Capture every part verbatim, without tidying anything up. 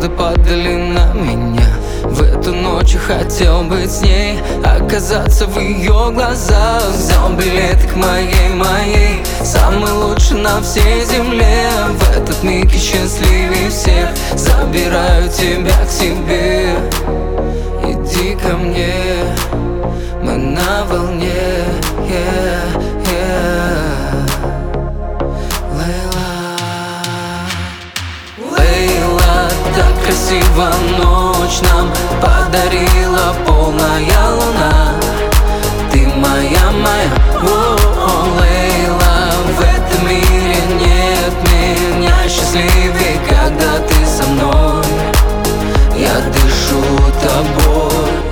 звезды падали на меня. В эту ночь я хотел быть с ней, оказаться в ее глазах. Взял билеты к моей, моей, самый лучший на всей земле. В этот миг я счастливее всех, забираю тебя к себе. Иди ко мне, мы на волне, yeah, yeah. Лейла, Лейла, так красиво ночь нам подарила полная луна. Ты моя, моя, о, Лейла. В этом мире нет меня счастливее, когда ты со мной. Я дышу тобой.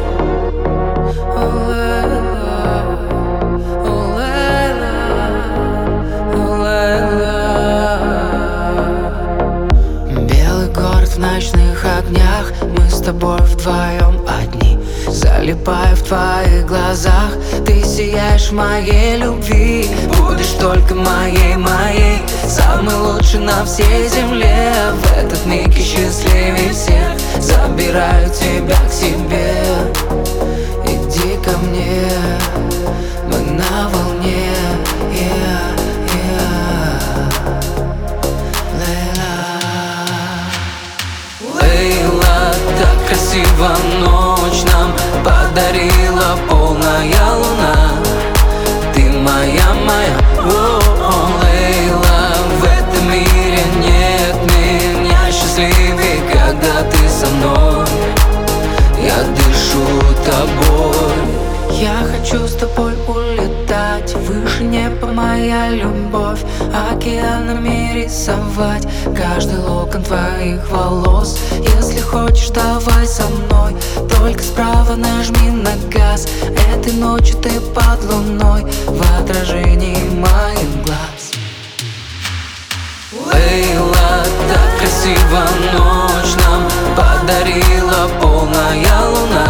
Белый город в ночных огнях, мы с тобой вдвоем одни. Залипаю в твоих глазах, ты сияешь в моей любви. Будешь только моей, моей, самый лучший на всей земле. В этот миг я счастливее всех, забираю тебя к себе. Иди ко мне, мы на волне, yeah, yeah. Лейла, Лейла, так красиво ночь нам подарила полная луна. Ты моя, моя, о, о, Лейла. В этом мире нет меня счастливее, когда ты со мной. Я дышу тобой. Я хочу с тобой улетать выше неба, моя любовь, океанами рисовать каждый локон твоих волос. Если хочешь, давай со мной, только справа нажми на газ. Этой ночью ты под луной, в отражении моих глаз. Лейла, так красиво ночь нам подарила полная луна.